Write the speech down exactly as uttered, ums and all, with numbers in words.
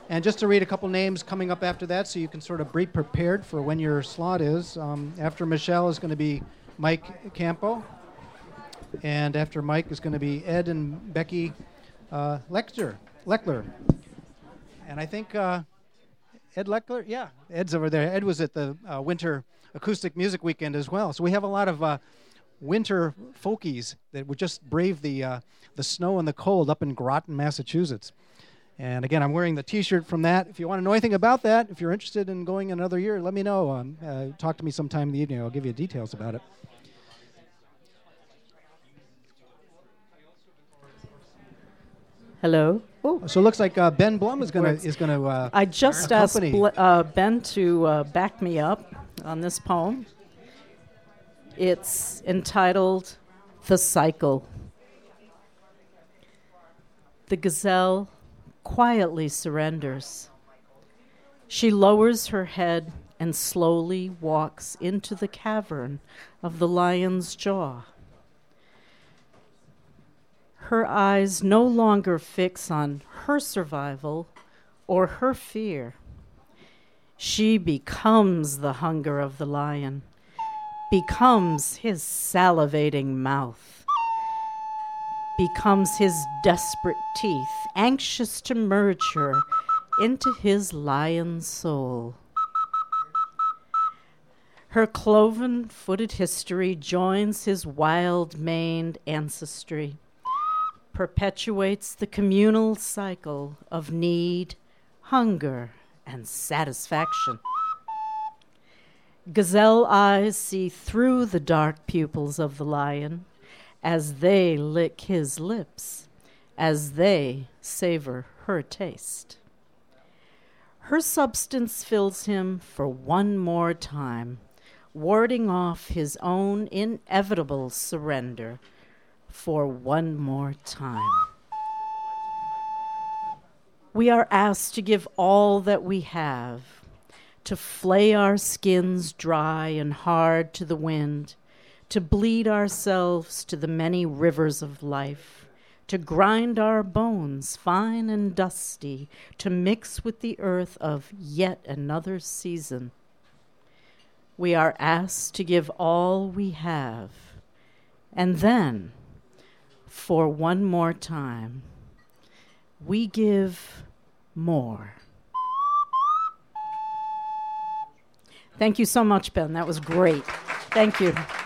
And just to read a couple names coming up after that so you can sort of be prepared for when your slot is. Um, after Michelle is going to be Mike Campo. And after Mike is going to be Ed and Becky uh, Lechter, Leckler. And I think uh, Ed Leckler, yeah, Ed's over there. Ed was at the uh, Winter Acoustic Music Weekend as well. So we have a lot of uh, winter folkies that would just brave the uh, the snow and the cold up in Groton, Massachusetts. And again, I'm wearing the T-shirt from that. If you want to know anything about that, if you're interested in going another year, let me know. Um, uh, talk to me sometime in the evening. I'll give you details about it. Hello. Oh. So it looks like uh, Ben Blum is going to is going to. Uh, I just asked Bl- uh, Ben to uh, back me up on this poem. It's entitled "The Cycle." The gazelle quietly surrenders. She lowers her head and slowly walks into the cavern of the lion's jaw. Her eyes no longer fix on her survival or her fear. She becomes the hunger of the lion, becomes his salivating mouth, becomes his desperate teeth, anxious to merge her into his lion soul. Her cloven-footed history joins his wild-maned ancestry, perpetuates the communal cycle of need, hunger, and satisfaction. Gazelle eyes see through the dark pupils of the lion as they lick his lips, as they savor her taste. Her substance fills him for one more time, warding off his own inevitable surrender for one more time. We are asked to give all that we have, to flay our skins dry and hard to the wind, to bleed ourselves to the many rivers of life, to grind our bones fine and dusty, to mix with the earth of yet another season. We are asked to give all we have, and then, for one more time, we give more. Thank you so much, Ben. That was great. Thank you.